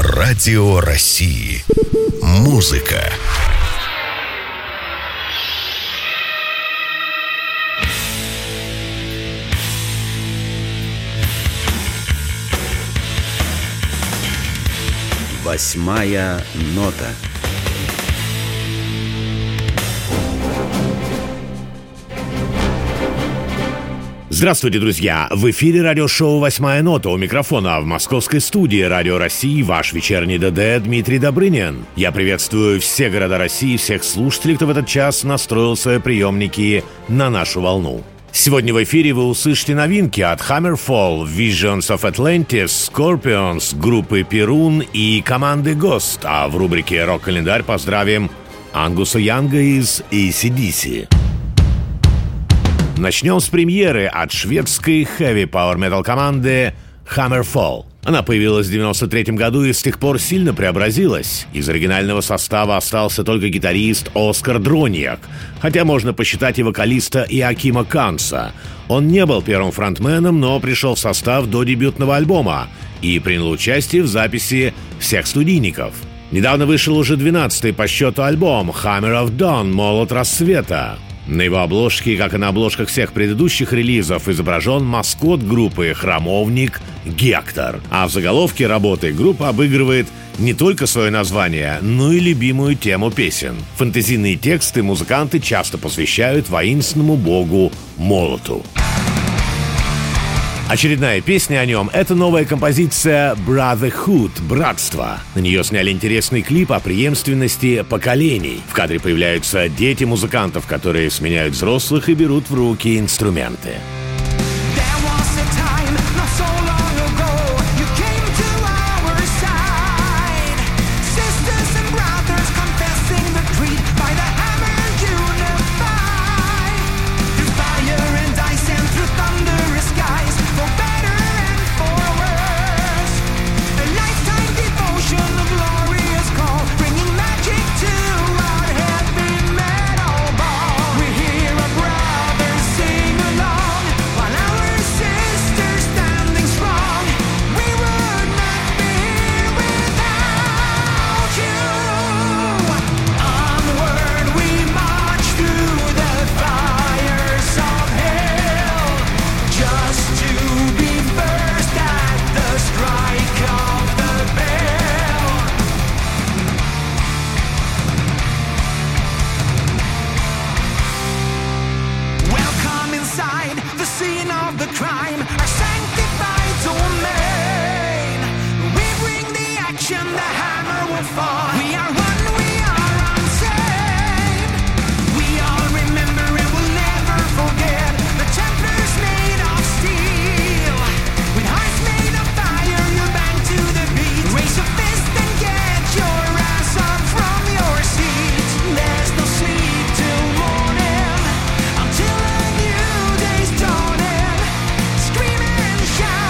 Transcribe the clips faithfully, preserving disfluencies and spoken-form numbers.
Радио России. Музыка. Восьмая нота. Здравствуйте, друзья! В эфире радиошоу «Восьмая нота», у микрофона в московской студии Радио России ваш вечерний ДД Дмитрий Добрынин. Я приветствую все города России, всех слушателей, кто в этот час настроил свои приемники на нашу волну. Сегодня в эфире вы услышите новинки от Hammerfall, Visions of Atlantis, Scorpions, группы Перун и команды Ghost, а в рубрике «Рок-календарь» поздравим Ангуса Янга из эй си ди си. Начнем с премьеры от шведской heavy power metal команды Hammerfall. Она появилась в девяносто третьем году и с тех пор сильно преобразилась. Из оригинального состава остался только гитарист Оскар Дроньяк, хотя можно посчитать и вокалиста Иоакима Канца. Он не был первым фронтменом, но пришел в состав до дебютного альбома и принял участие в записи всех студийников. Недавно вышел уже двенадцатый по счету альбом Hammer of Dawn, Молот рассвета. На его обложке, как и на обложках всех предыдущих релизов, изображен маскот группы «Храмовник» Гектор. А в заголовке работы группа обыгрывает не только свое название, но и любимую тему песен. Фэнтезийные тексты музыканты часто посвящают воинственному богу Молоту. Очередная песня о нем — это новая композиция «Brotherhood» — «Братство». На нее сняли интересный клип о преемственности поколений. В кадре появляются дети музыкантов, которые сменяют взрослых и берут в руки инструменты.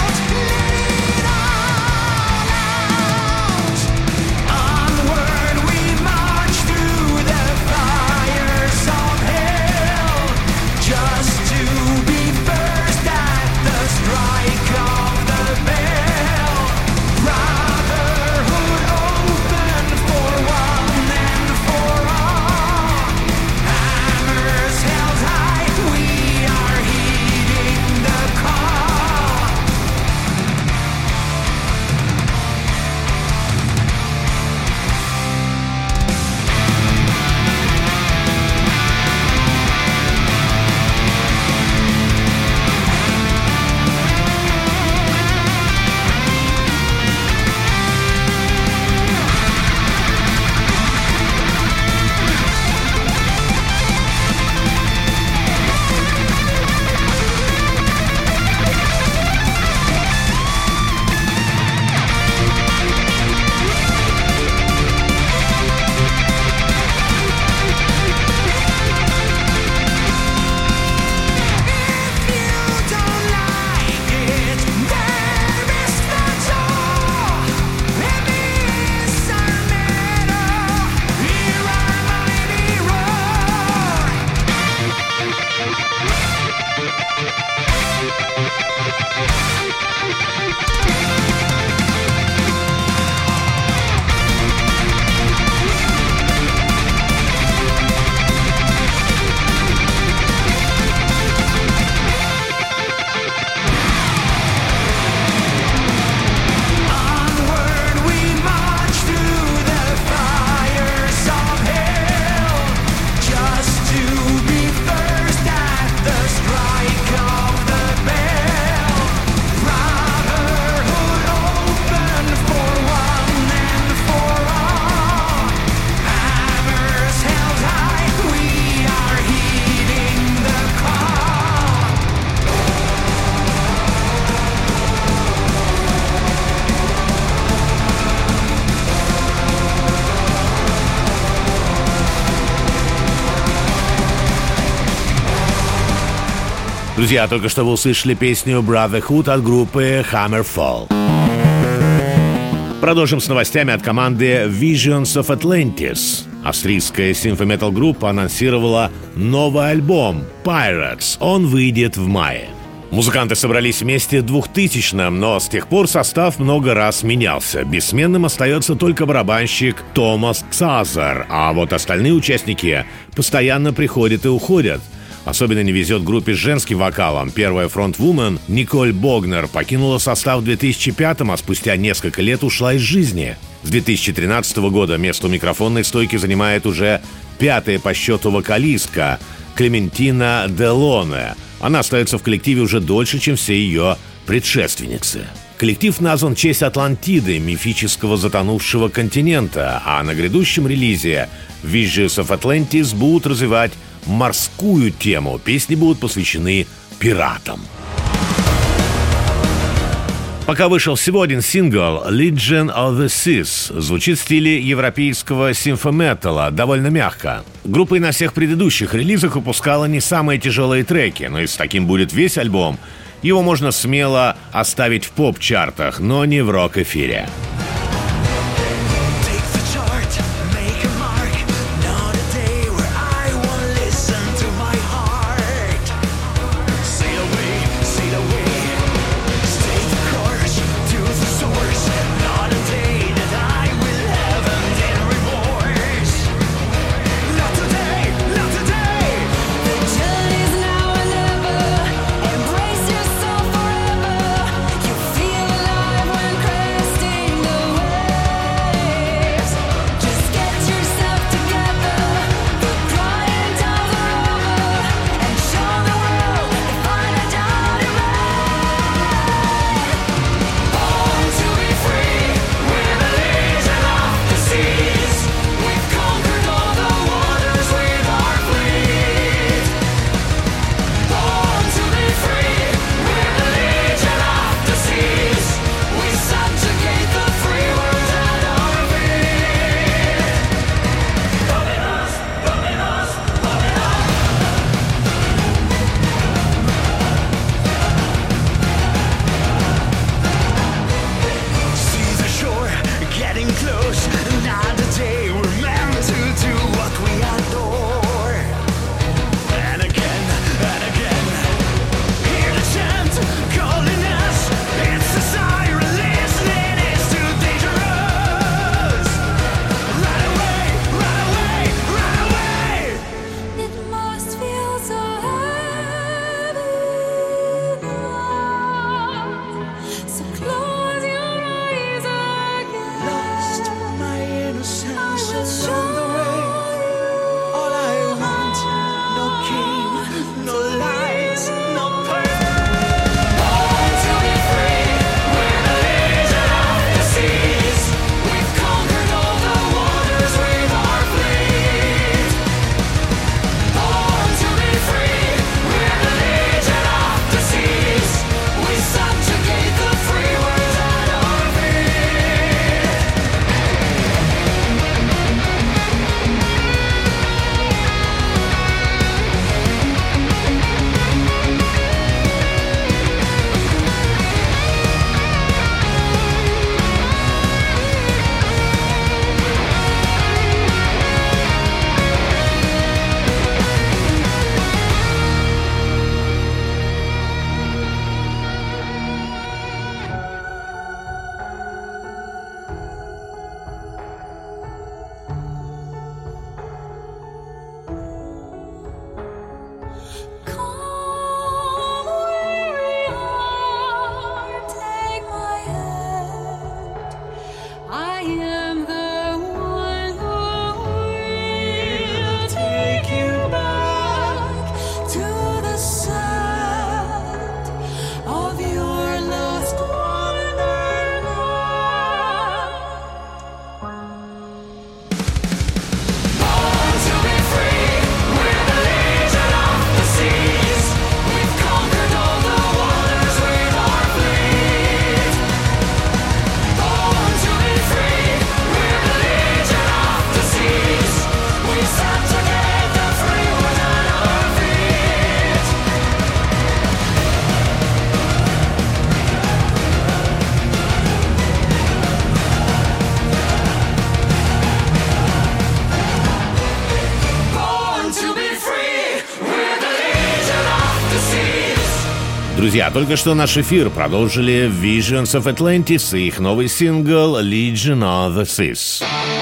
Onward we Друзья, только что вы услышали песню Brotherhood от группы Hammerfall. Продолжим с новостями от команды Visions of Atlantis. Австрийская симфо-метал группа анонсировала новый альбом Pirates. Он выйдет в мае. Музыканты собрались вместе в двухтысячном, но с тех пор состав много раз менялся. Бессменным остается только барабанщик Томас Цазар, а вот остальные участники постоянно приходят и уходят. Особенно не везет группе с женским вокалом. Первая фронтвумен Николь Богнер покинула состав в две тысячи пятом, а спустя несколько лет ушла из жизни. С две тысячи тринадцатого года место у микрофонной стойки занимает уже пятая по счету вокалистка Клементина Делоне. Она остается в коллективе уже дольше, чем все ее предшественницы. Коллектив назван в честь Атлантиды, мифического затонувшего континента, а на грядущем релизе Visions of Atlantis будут развивать морскую тему. Песни будут посвящены пиратам. Пока вышел всего один сингл «Legion of the Seas», звучит в стиле европейского симфо-металла, довольно мягко. Группа и на всех предыдущих релизах выпускала не самые тяжелые треки, но если таким будет весь альбом, его можно смело оставить в поп-чартах, но не в рок-эфире. Друзья, только что наш эфир продолжили Visions of Atlantis и их новый сингл Legion of the Seas.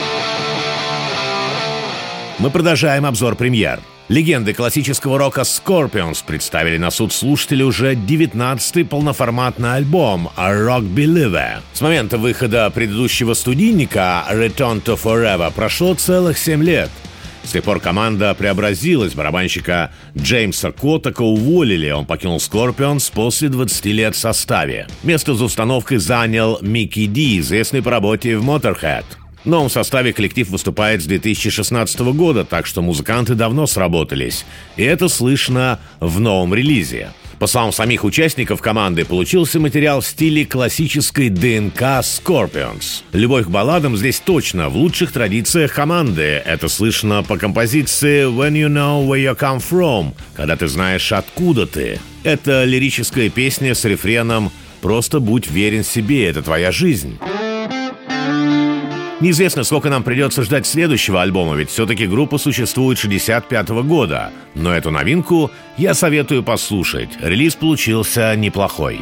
Мы продолжаем обзор премьер. Легенды классического рока Scorpions представили на суд слушателей уже девятнадцатый полноформатный альбом Rock Believer. С момента выхода предыдущего студийника Return to Forever прошло целых семь лет. С тех пор команда преобразилась, барабанщика Джеймса Коттака уволили, он покинул Scorpions после двадцати лет в составе. Место за установкой занял Микки Ди, известный по работе в Motorhead. В новом составе коллектив выступает с две тысячи шестнадцатого года, так что музыканты давно сработались, и это слышно в новом релизе. По словам самих участников команды, получился материал в стиле классической ДНК Scorpions. Любовь к балладам здесь точно в лучших традициях команды. Это слышно по композиции «When you know where you come from», когда ты знаешь, откуда ты. Это лирическая песня с рефреном «Просто будь верен себе, это твоя жизнь». Неизвестно, сколько нам придется ждать следующего альбома, ведь все-таки группа существует шестьдесят пятого года. Но эту новинку я советую послушать. Релиз получился неплохой.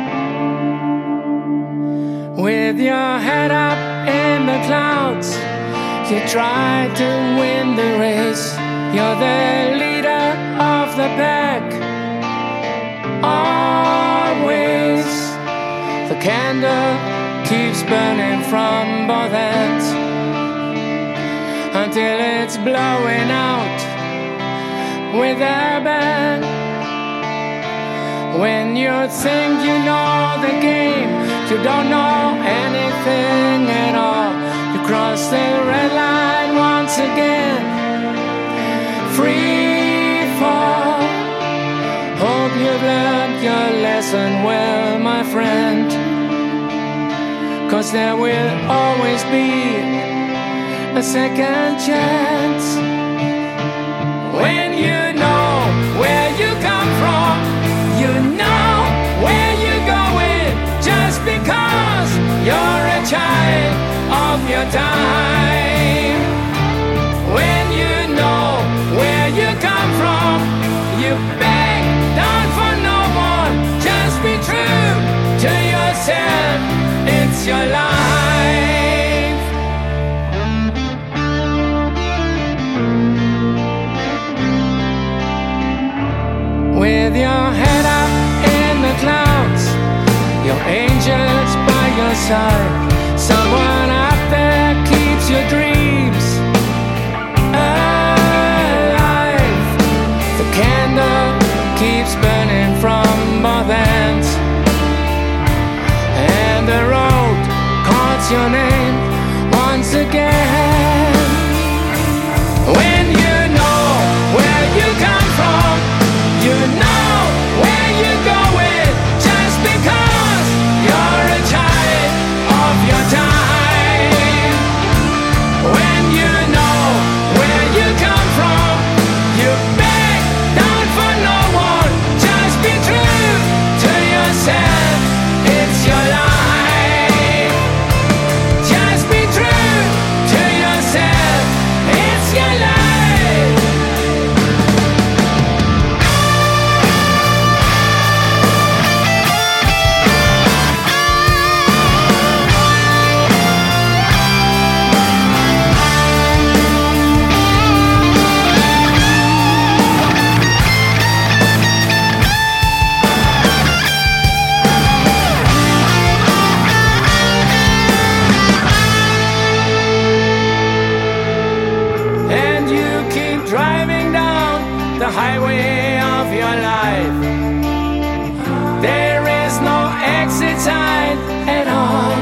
With your head up in the clouds, you try to win the race. You're the leader of the pack. Always the candle keeps burning from both ends until it's blowing out with a bang. When you think you know the game, you don't know anything at all. You cross the red line once again. Free fall. Hope you've learned your lesson well, my friend. 'Cause there will always be a second chance. When you know where you come from, you know where you're going. Just because you're a child of your time. When you know where you come from, you beg down for no one. Just be true to yourself. It's your life. With your head up in the clouds, your angels by your side. Someone out there keeps your dreams alive. The candle keeps burning from both ends. And the road calls your name once again. When you know where you come from, you know where you're going. Just because you're a child of your time. When you know where you come from, you beg down for no one. Just be true to yourself. It's your life. Highway of your life. There is no exit sign at all.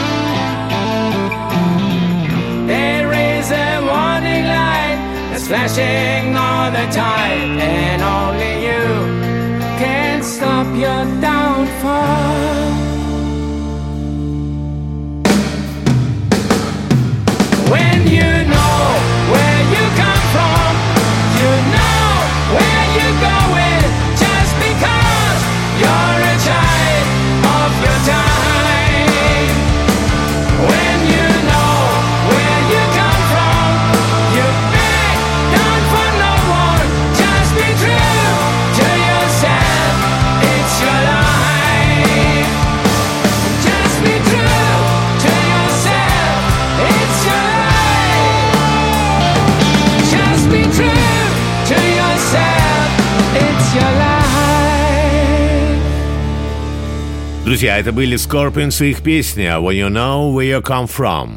There is a warning light that's flashing all the time, and only you can stop your downfall. When you know where you come from, you know where you're going. Just because you're a child of your time. When you know where you come from, you beg down for no one. Just be true Друзья, это были Scorpions и их песня «When You Know Where You Come From».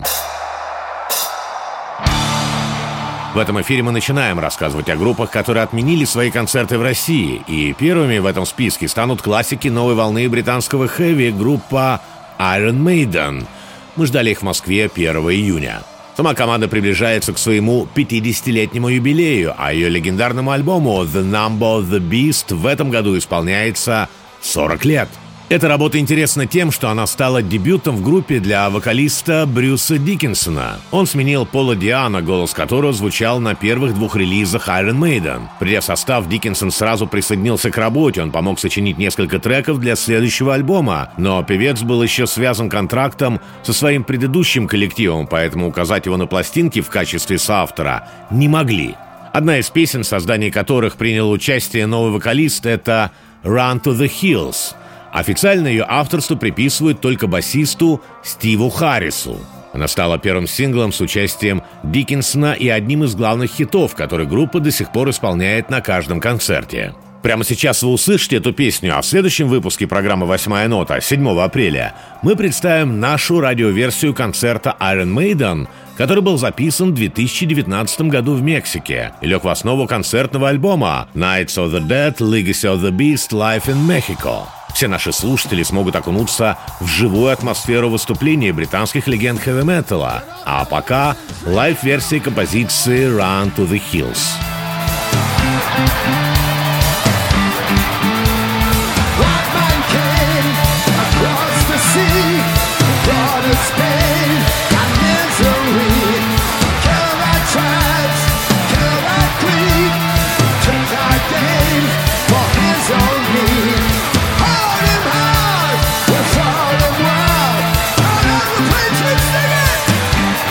В этом эфире мы начинаем рассказывать о группах, которые отменили свои концерты в России. И первыми в этом списке станут классики новой волны британского хэви, группа Iron Maiden. Мы ждали их в Москве первого июня. Сама команда приближается к своему пятидесятилетнему юбилею, а ее легендарному альбому «The Number of the Beast» в этом году исполняется сорок лет. Эта работа интересна тем, что она стала дебютом в группе для вокалиста Брюса Диккенсона. Он сменил Пола Диана, голос которого звучал на первых двух релизах Iron Maiden. Придя в состав, Диккенсон сразу присоединился к работе, он помог сочинить несколько треков для следующего альбома, но певец был еще связан контрактом со своим предыдущим коллективом, поэтому указать его на пластинки в качестве соавтора не могли. Одна из песен, в создании которых принял участие новый вокалист, это «Run to the Hills». Официально ее авторство приписывают только басисту Стиву Харрису. Она стала первым синглом с участием Диккенсона и одним из главных хитов, который группа до сих пор исполняет на каждом концерте. Прямо сейчас вы услышите эту песню, а в следующем выпуске программы «Восьмая нота» седьмого апреля мы представим нашу радиоверсию концерта Iron Maiden, который был записан в две тысячи девятнадцатом году в Мексике и лег в основу концертного альбома «Nights of the Dead, Legacy of the Beast, Life in Mexico». Все наши слушатели смогут окунуться в живую атмосферу выступления британских легенд хэви-металла. А пока лайв-версия композиции «Run to the Hills».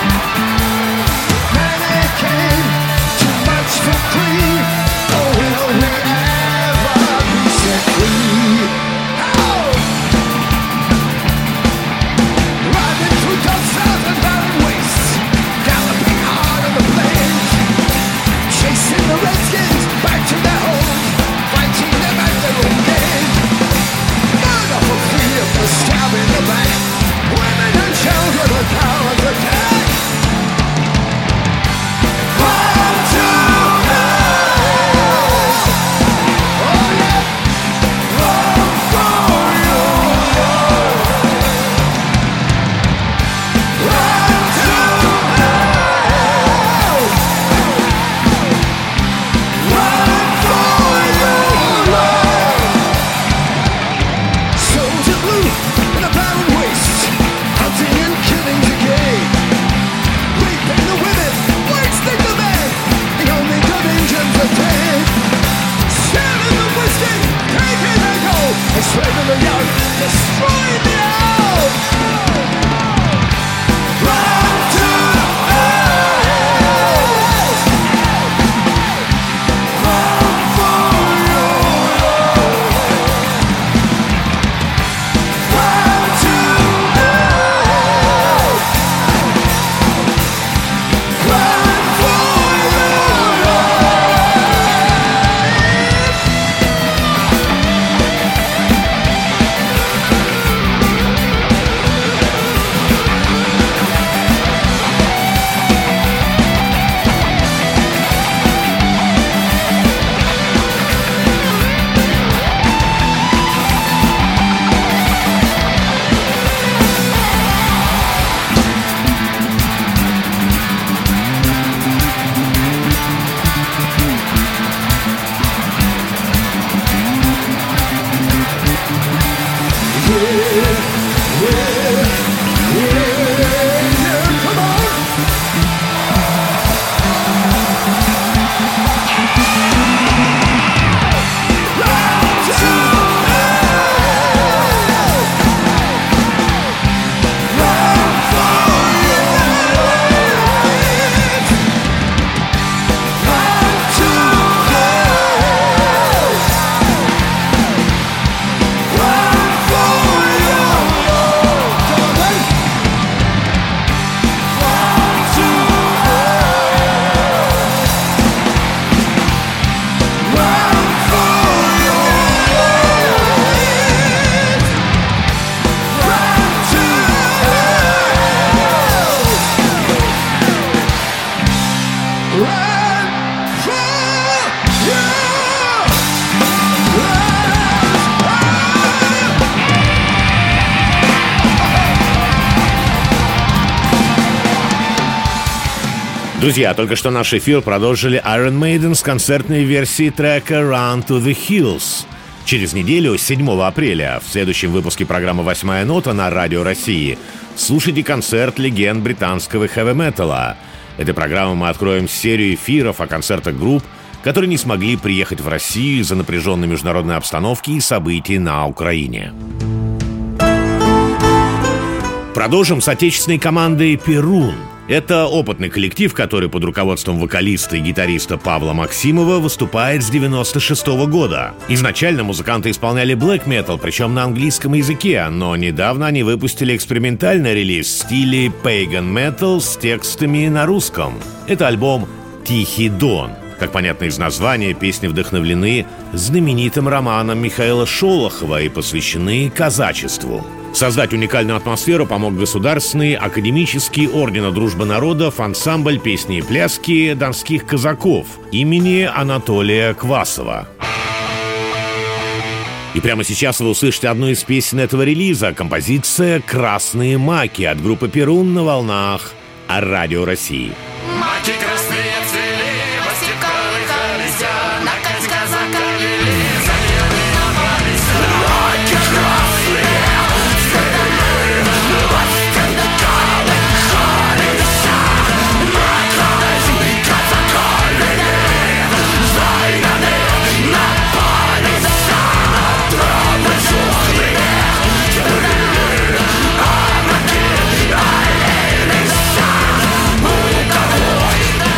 Well, Друзья, только что наш эфир продолжили Iron Maiden с концертной версией трека «Run to the Hills». Через неделю, седьмого апреля, в следующем выпуске программы «Восьмая нота» на Радио России слушайте концерт легенд британского хэви-металла. Этой программой мы откроем серию эфиров о концертах групп, которые не смогли приехать в Россию из-за напряженной международной обстановки и событий на Украине. Продолжим с отечественной командой «Перун». Это опытный коллектив, который под руководством вокалиста и гитариста Павла Максимова выступает с девяносто шестого года. Изначально музыканты исполняли блэк-метал, причем на английском языке, но недавно они выпустили экспериментальный релиз в стиле Pagan Metal с текстами на русском. Это альбом «Тихий Дон». Как понятно из названия, песни вдохновлены знаменитым романом Михаила Шолохова и посвящены казачеству. Создать уникальную атмосферу помог государственный академический ордена Дружбы народов ансамбль песни и пляски донских казаков имени Анатолия Квасова. И прямо сейчас вы услышите одну из песен этого релиза, композиция «Красные маки» от группы «Перун» на волнах Радио России. Маки красные цвели, по степкам колеся, на кать казака вели, заели напались. Маки красные цвели, по степкам колеся, на кать казака вели, заели напались. Травы жухлые, а маки олелись. У кого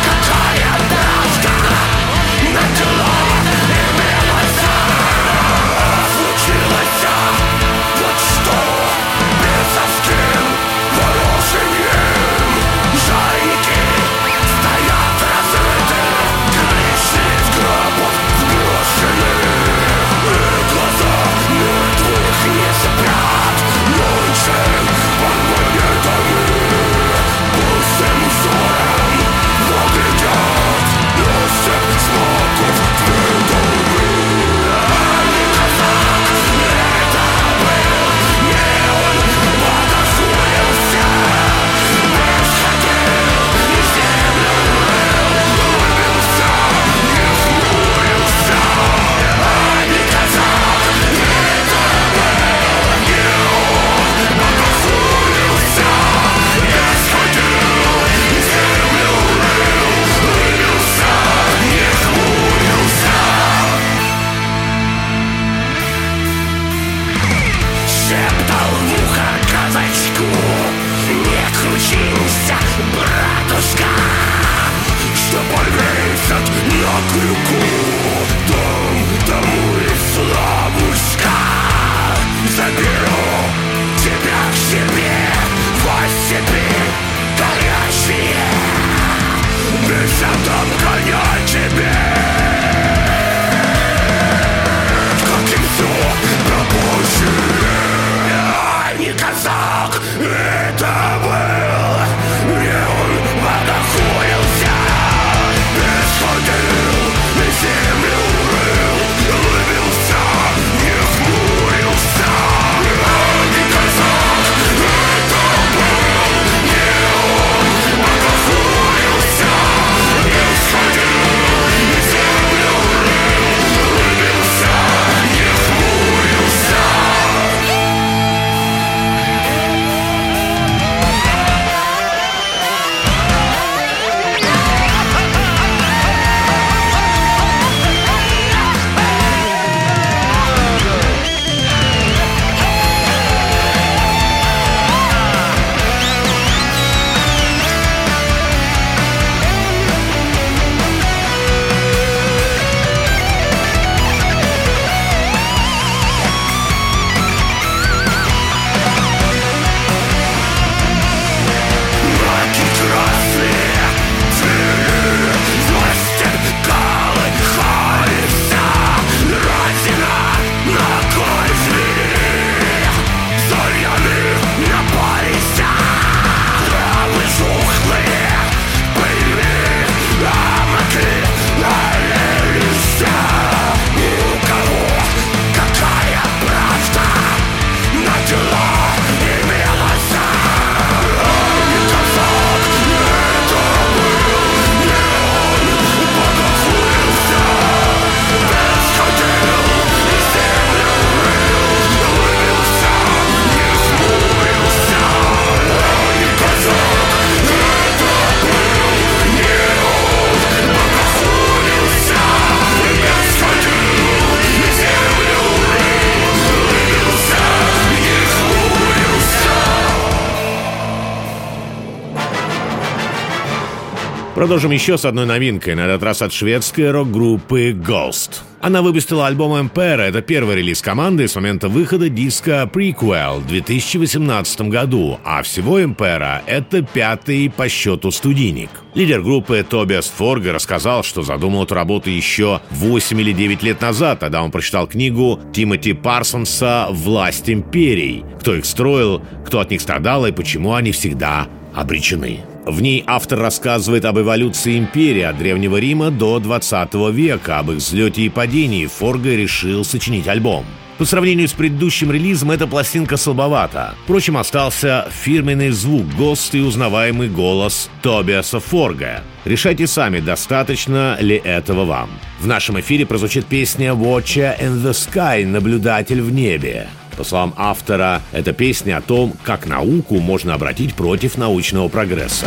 Продолжим еще с одной новинкой, на этот раз от шведской рок-группы Ghost. Она выпустила альбом Empire, это первый релиз команды с момента выхода диска Prequel в две тысячи восемнадцатом году, а всего Empire — это пятый по счету студийник. Лидер группы Тобиас Форге рассказал, что задумал эту работу еще восемь или девять лет назад, когда он прочитал книгу Тимоти Парсонса «Власть империй». Кто их строил, кто от них страдал и почему они всегда обречены. В ней автор рассказывает об эволюции империи от Древнего Рима до двадцатого века, об их взлете и падении. Форге решил сочинить альбом. По сравнению с предыдущим релизом эта пластинка слабовата. Впрочем, остался фирменный звук Ghost и узнаваемый голос Тобиаса Форге. Решайте сами, достаточно ли этого вам. В нашем эфире прозвучит песня «Watcher in the Sky» — «Наблюдатель в небе». По словам автора, это песня о том, как науку можно обратить против научного прогресса.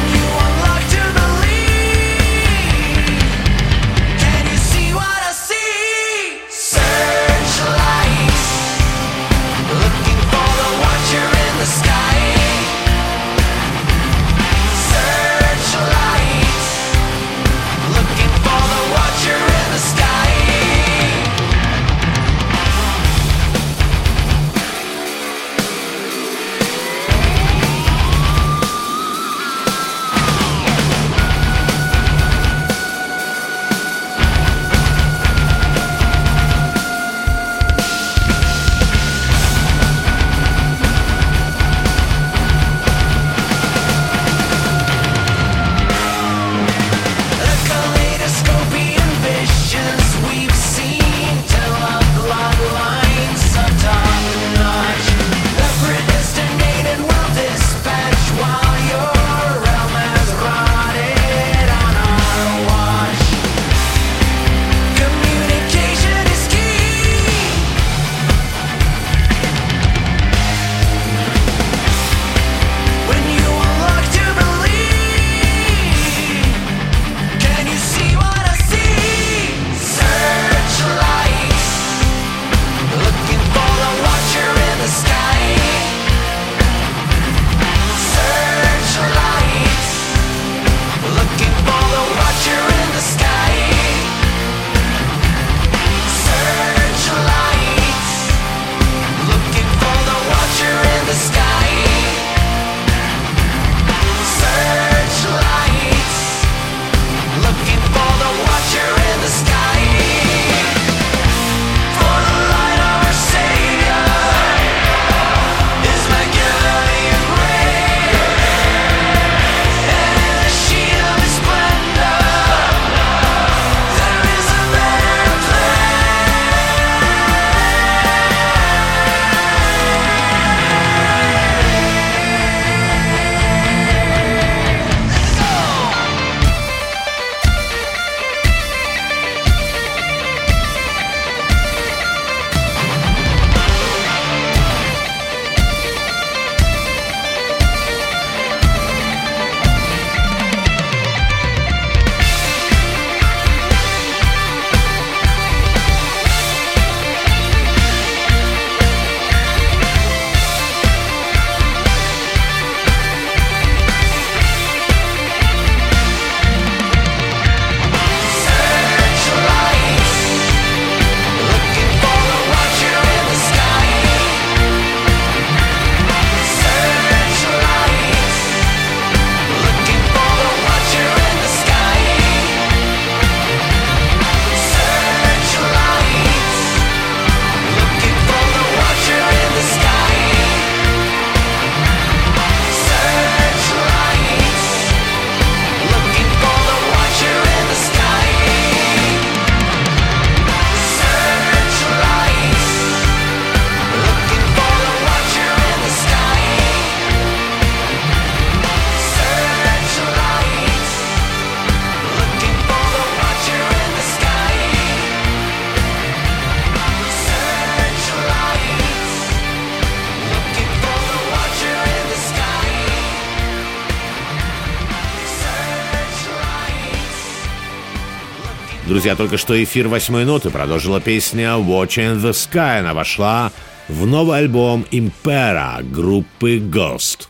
See Друзья, только что эфир восьмой ноты продолжила песня «Watching the Sky». Она вошла в новый альбом Impera группы Ghost.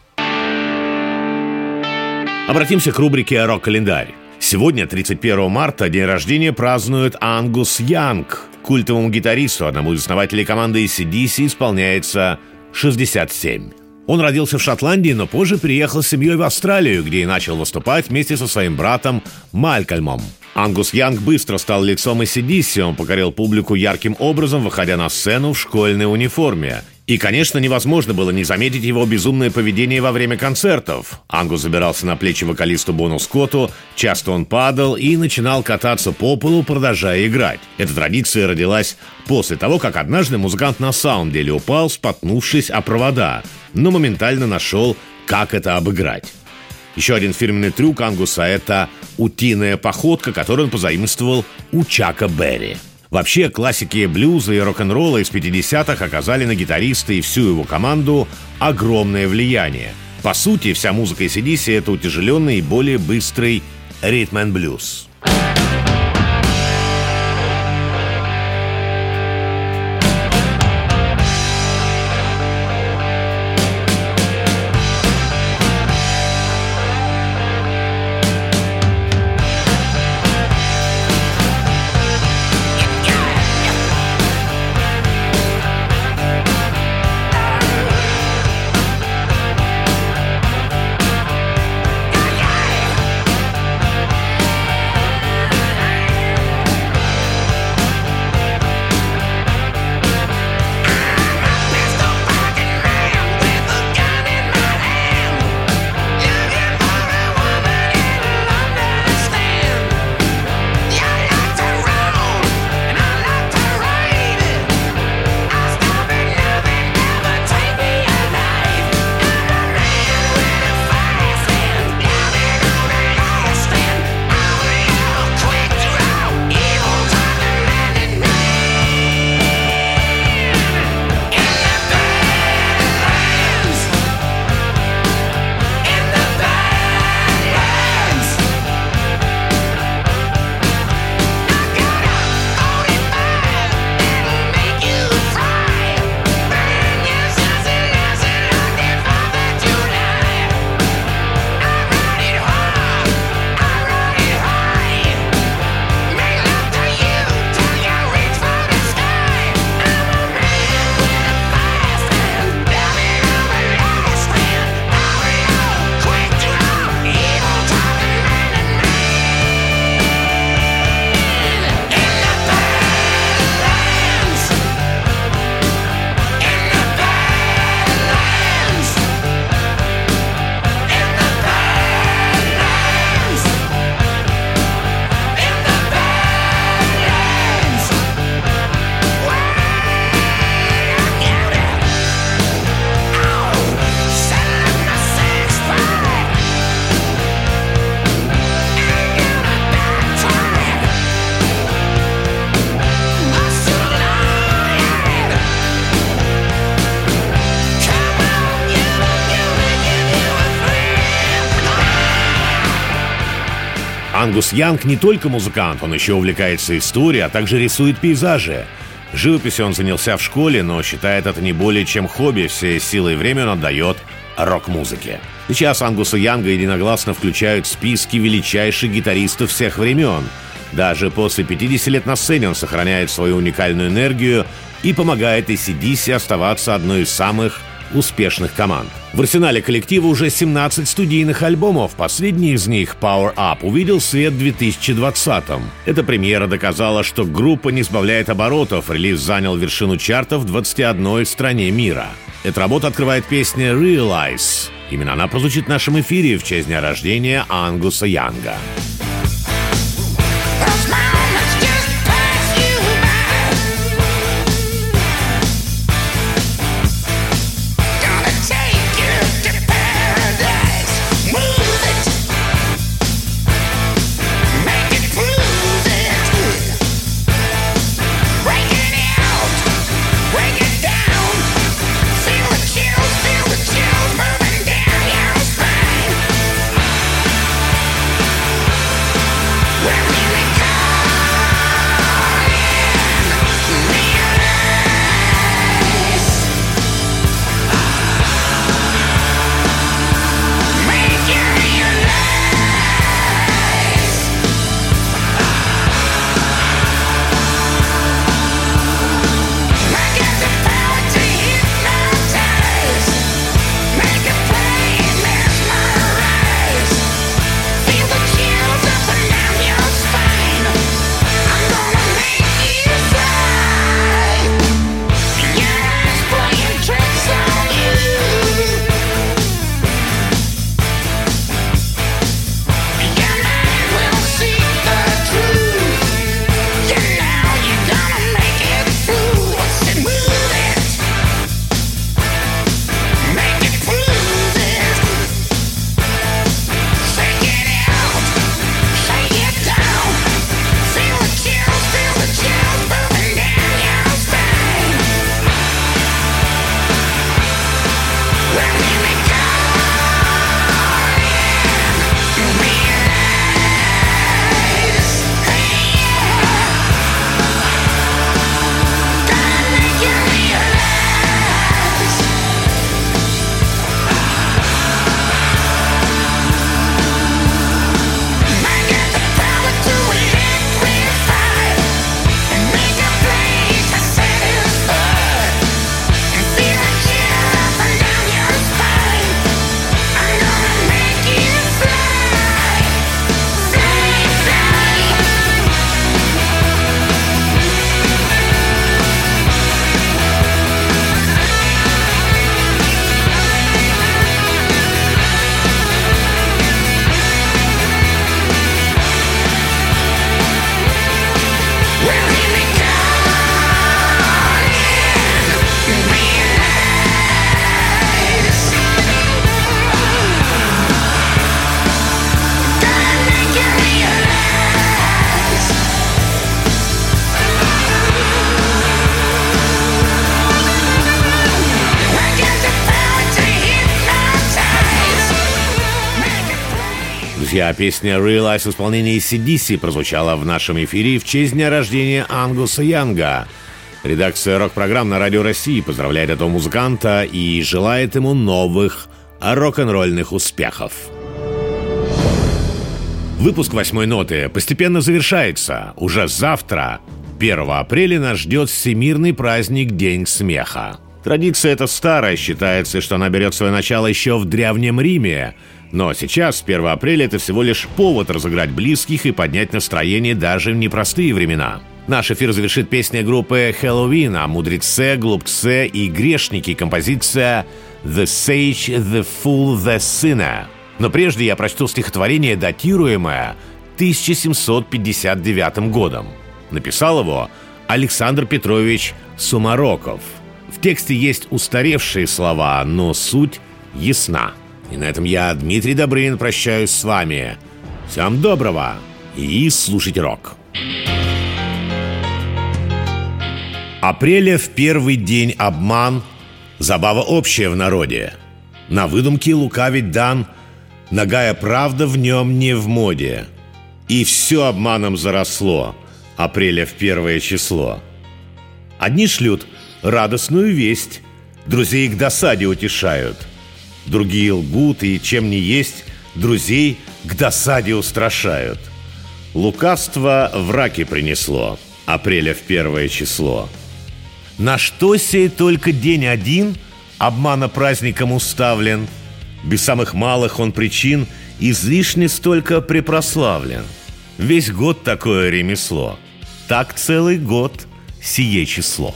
Обратимся к рубрике «Рок-календарь». Сегодня, тридцать первого марта, день рождения празднует Ангус Янг. Культовому гитаристу, одному из основателей команды эй си ди си, исполняется шестьдесят семь. Он родился в Шотландии, но позже переехал с семьей в Австралию, где и начал выступать вместе со своим братом Малькольмом. Ангус Янг быстро стал лицом эй си ди си, он покорил публику ярким образом, выходя на сцену в школьной униформе. И, конечно, невозможно было не заметить его безумное поведение во время концертов. Ангус забирался на плечи вокалисту Бону Скотту, часто он падал и начинал кататься по полу, продолжая играть. Эта традиция родилась после того, как однажды музыкант на самом деле упал, споткнувшись о провода, но моментально нашел, как это обыграть. Еще один фирменный трюк Ангуса – это утиная походка, которую он позаимствовал у Чака Берри. Вообще, классики блюза и рок-н-ролла из пятидесятых оказали на гитариста и всю его команду огромное влияние. По сути, вся музыка эй си ди си – это утяжеленный и более быстрый ритм-н-блюз. Ангус Янг не только музыкант, он еще увлекается историей, а также рисует пейзажи. Живописью он занялся в школе, но считает это не более чем хобби, все силы и время он отдает рок-музыке. Сейчас Ангуса Янга единогласно включают в списки величайших гитаристов всех времен. Даже после пятидесяти лет на сцене он сохраняет свою уникальную энергию и помогает эй си ди си оставаться одной из самых успешных команд. В арсенале коллектива уже семнадцать студийных альбомов. Последний из них, Power Up, увидел свет в две тысячи двадцатом. Эта премьера доказала, что группа не сбавляет оборотов. Релиз занял вершину чартов в двадцати одной стране мира. Эта работа открывает песня Realize. Именно она прозвучит в нашем эфире в честь дня рождения Ангуса Янга. Chills moving down your spine. Друзья, песня «Realize» в исполнении си ди си прозвучала в нашем эфире в честь дня рождения Ангуса Янга. Редакция рок-программ на Радио России поздравляет этого музыканта и желает ему новых рок-н-ролльных успехов. Выпуск «Восьмой ноты» постепенно завершается. Уже завтра, первого апреля, нас ждет всемирный праздник День смеха. Традиция эта старая, считается, что она берет свое начало еще в Древнем Риме. Но сейчас, первого апреля, это всего лишь повод разыграть близких и поднять настроение даже в непростые времена. Наш эфир завершит песня группы Helloween о мудреце, глупце и грешнике, композиция «The Sage, the Fool, the Sinner». Но прежде я прочту стихотворение, датируемое тысяча семьсот пятьдесят девятым годом. Написал его Александр Петрович Сумароков. В тексте есть устаревшие слова, но суть ясна. И на этом я, Дмитрий Добрынин, прощаюсь с вами. Всем доброго и слушайте рок. Апреля в первый день обман, забава общая в народе. На выдумке лукавить дан, нагая правда в нем не в моде. И все обманом заросло, апреля в первое число. Одни шлют радостную весть, друзей к досаде утешают. Другие лгут и, чем не есть, друзей к досаде устрашают. Лукавство в раке принесло, апреля в первое число. На что сей только день один обмана праздником уставлен? Без самых малых он причин излишне столько препрославлен. Весь год такое ремесло, так целый год сие число.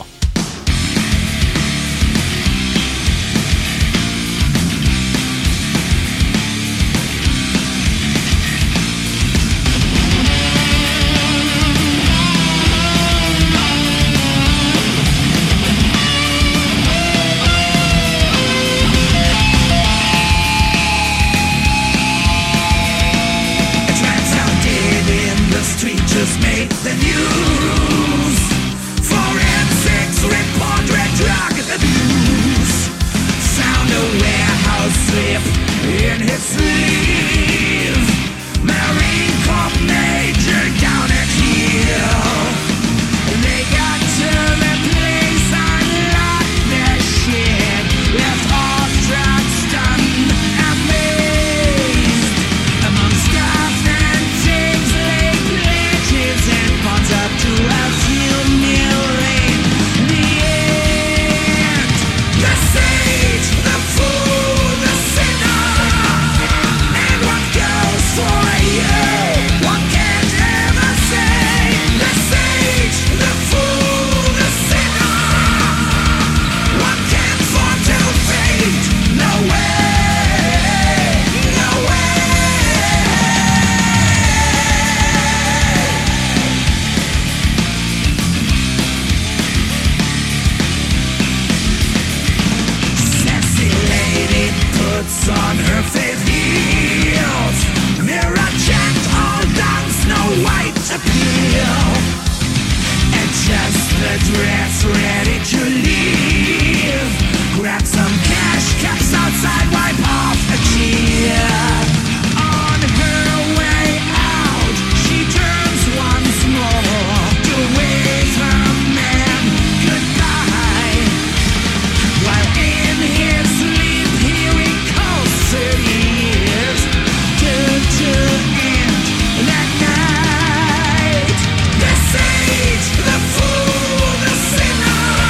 The sage, the fool, the sinner.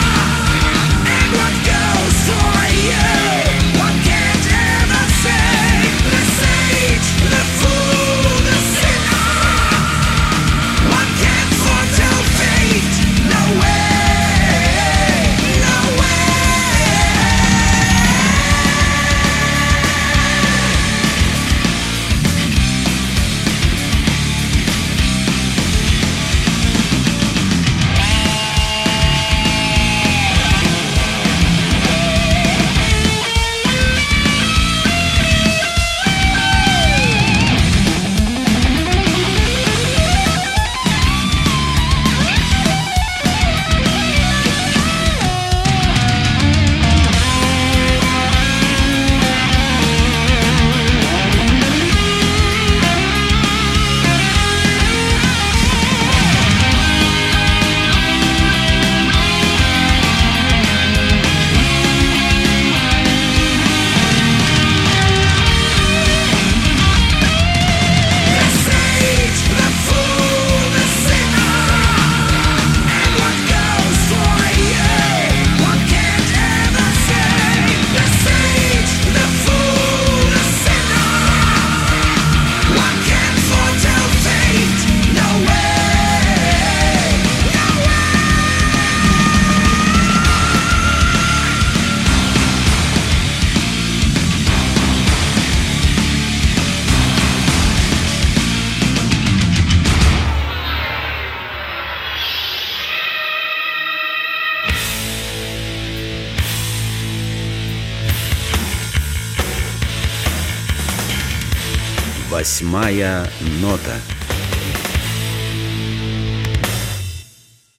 Восьмая нота.